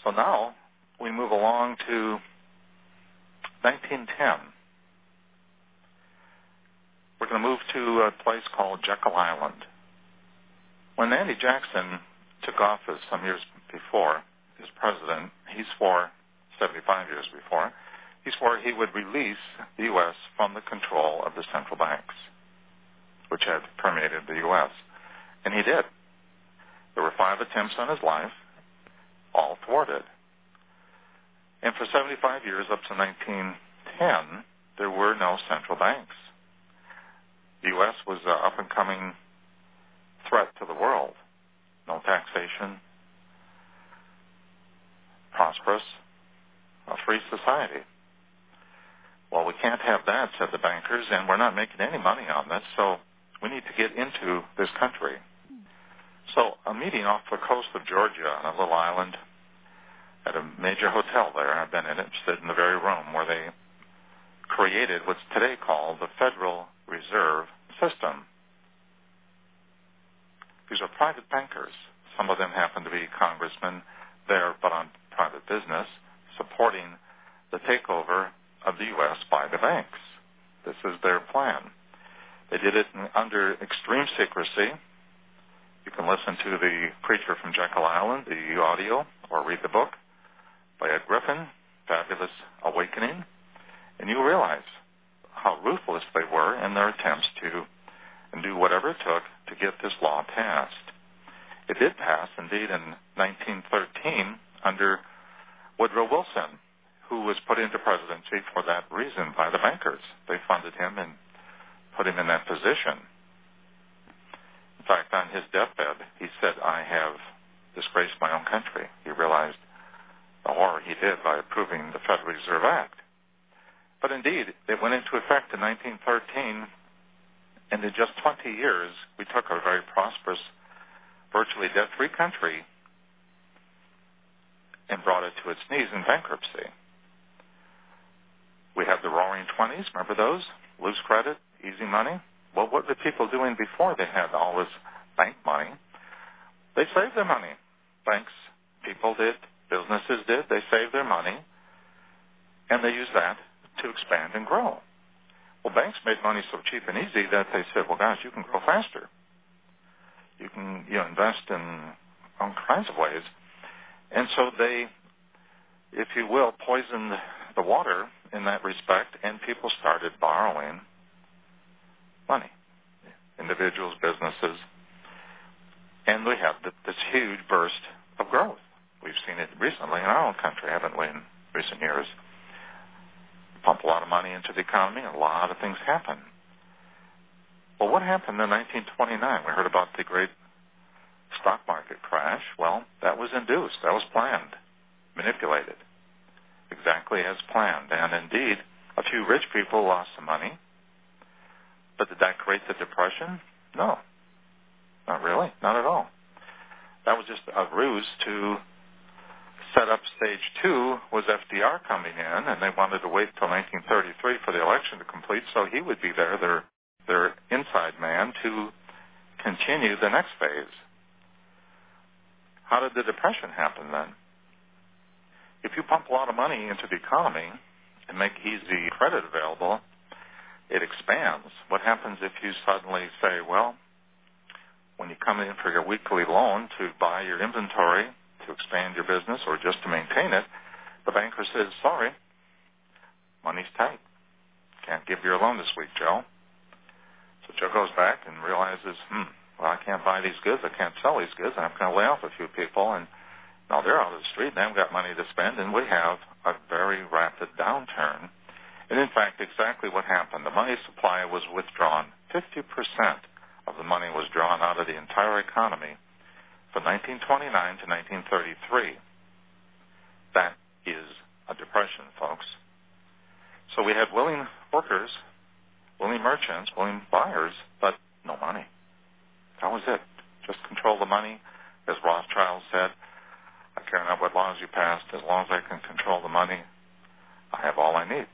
So now we move along to 1910. We're going to move to a place called Jekyll Island. When Andy Jackson took office some years before as president, he swore, 75 years before, he swore he would release the U.S. from the control of the central banks, which had permeated the U.S. And he did. There were 5 attempts on his life, all thwarted. And for 75 years, up to 1910, there were no central banks. The U.S. was an up-and-coming threat to the world. No taxation, prosperous, a free society. Well, we can't have that, said the bankers, and we're not making any money on this, so we need to get into this country. So a meeting off the coast of Georgia on a little island at a major hotel there, I've been in it, stood in the very room where they created what's today called the Federal Reserve System. These are private bankers. Some of them happen to be congressmen there, but on private business, supporting the takeover of the U.S. by the banks. This is their plan. They did it under extreme secrecy. You can listen to the Preacher from Jekyll Island, the audio, or read the book by Ed Griffin, Fabulous Awakening, and you realize how ruthless they were in their attempts to do whatever it took to get this law passed. It did pass, indeed, in 1913 under Woodrow Wilson, who was put into presidency for that reason by the bankers. They funded him and put him in that position. In fact, on his deathbed, he said, I have disgraced my own country. He realized the horror he did by approving the Federal Reserve Act. But indeed, it went into effect in 1913, and in just 20 years, we took a very prosperous, virtually debt-free country and brought it to its knees in bankruptcy. We had the Roaring Twenties, remember those? Loose credit, easy money. Well, what were the people doing before they had all this bank money? They saved their money. Banks, people did, businesses did. They saved their money, and they used that to expand and grow. Well, banks made money so cheap and easy that they said, well, gosh, you can grow faster. You can invest in all kinds of ways. And so they, if you will, poisoned the water in that respect, and people started borrowing money, individuals, businesses, and we have this huge burst of growth. We've seen it recently in our own country, haven't we, in recent years? Pump a lot of money into the economy, and a lot of things happen. Well, what happened in 1929? We heard about the great stock market crash. Well, that was induced. That was planned, manipulated, exactly as planned. And indeed, a few rich people lost some money. But did that create the Depression? No, not really, not at all. That was just a ruse to set up stage 2. Was FDR coming in, and they wanted to wait till 1933 for the election to complete, so he would be there, their inside man, to continue the next phase. How did the Depression happen then? If you pump a lot of money into the economy and make easy credit available, it expands. What happens if you suddenly say, well, when you come in for your weekly loan to buy your inventory, to expand your business, or just to maintain it, the banker says, sorry, money's tight. Can't give you a loan this week, Joe. So Joe goes back and realizes, well, I can't buy these goods, I can't sell these goods, and I'm going to lay off a few people, and now they're out of the street, and they haven't got money to spend, and we have a very rapid downturn. And in fact, exactly what happened. The money supply was withdrawn. 50% of the money was drawn out of the entire economy from 1929 to 1933. That is a depression, folks. So we had willing workers, willing merchants, willing buyers, but no money. That was it. Just control the money. As Rothschild said, I care not what laws you passed, as long as I can control the money, I have all I need.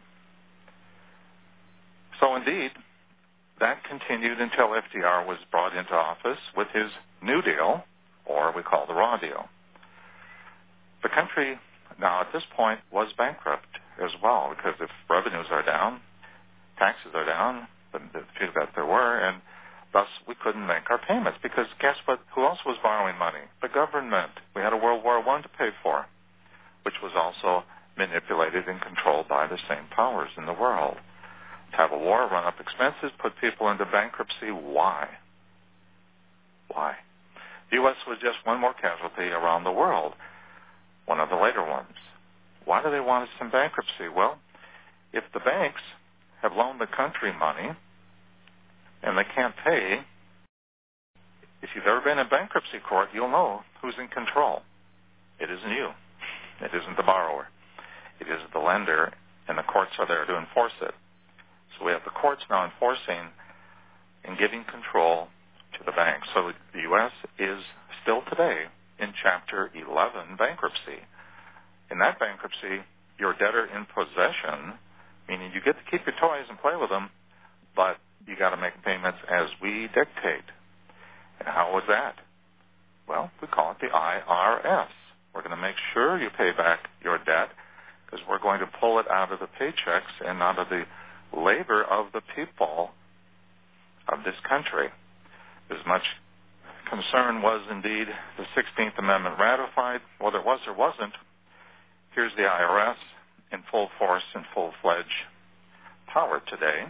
So indeed, that continued until FDR was brought into office with his New Deal, or we call the Raw Deal. The country now at this point was bankrupt as well, because if revenues are down, taxes are down, the few that there were, and thus we couldn't make our payments, because guess what? Who else was borrowing money? The government. We had a World War I to pay for, which was also manipulated and controlled by the same powers in the world. To have a war, run up expenses, put people into bankruptcy. Why? Why? The U.S. was just one more casualty around the world, one of the later ones. Why do they want us in bankruptcy? Well, if the banks have loaned the country money and they can't pay, if you've ever been in bankruptcy court, you'll know who's in control. It isn't you. It isn't the borrower. It is the lender, and the courts are there to enforce it. So we have the courts now enforcing and giving control to the banks. So the U.S. is still today in Chapter 11 bankruptcy. In that bankruptcy, you're debtor in possession, meaning you get to keep your toys and play with them, but you got to make payments as we dictate. And how was that? Well, we call it the IRS. We're going to make sure you pay back your debt, because we're going to pull it out of the paychecks and out of the labor of the people of this country. As much concern was indeed the 16th Amendment ratified, whether it was or wasn't, here's the IRS in full force and full-fledged power today,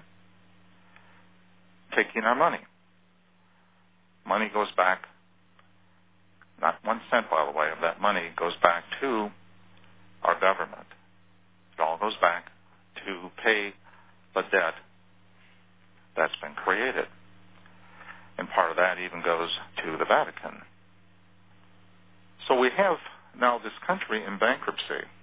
taking our money. Money goes back, not 1 cent, by the way, of that money goes back to our government. It all goes back to pay the debt that's been created. And part of that even goes to the Vatican. So we have now this country in bankruptcy.